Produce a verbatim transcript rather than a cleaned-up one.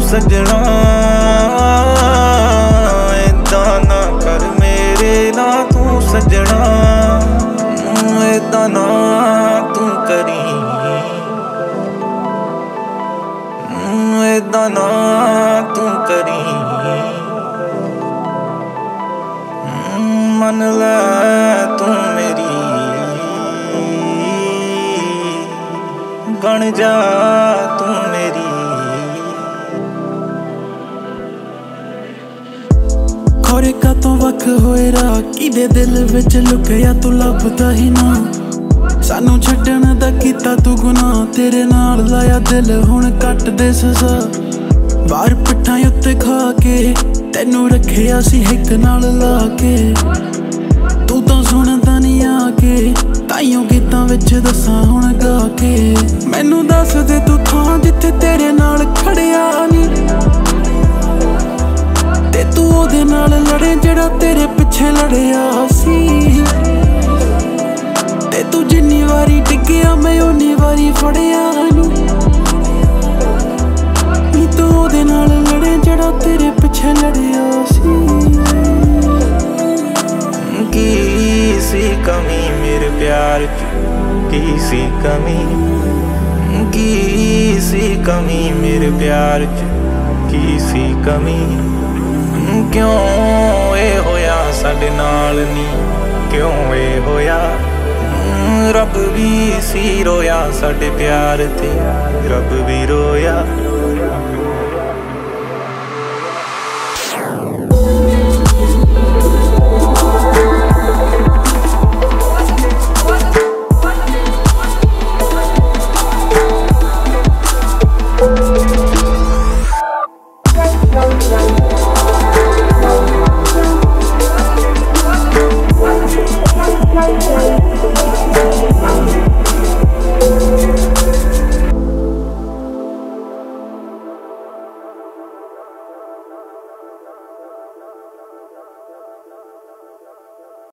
सजना, ऐदा ना कर मेरे ना तू सजना, ऐदा ना तू करी, ऐदा ना तू करी। मन ले तू मेरी, बन जा तू मेरी। खोरे का तो वक होएरा किदे दिल विच लुकिया तू लभदा ही ना, सानू छड्डण दा कीता तू गुनाह, तेरे नाल लाया दिल हुण कट दे सजा। बाहर पिट्ठां उत्ते खा के तैनू रखिया सी हिक नाल ला के, तू तो सुनदा नहीं आके, ताइयों गीतां विच दसां हुण गा के। मैनू दस दे तू थां जिथे तेरे नाल खड़िया नी, ते तू ओदे नाल लड़े जेड़ा तेरे पिछे लड़िया सी, ते तू जिन्नी वारी डिग्गिया मैं उन्नी वारी फड़िया नी, नी तू ओदे नाल लड़े जेड़ा तेरे पिछे लड़िया सी। की सी कमी मेरे प्यार च, की सी कमी, की सी कमी मेरे प्यार च, की सी कमी। क्यों ए होया साडे नाल नी, क्यों ए होया, रब भी सी रोया साडे प्यार ते, रब भी रोया।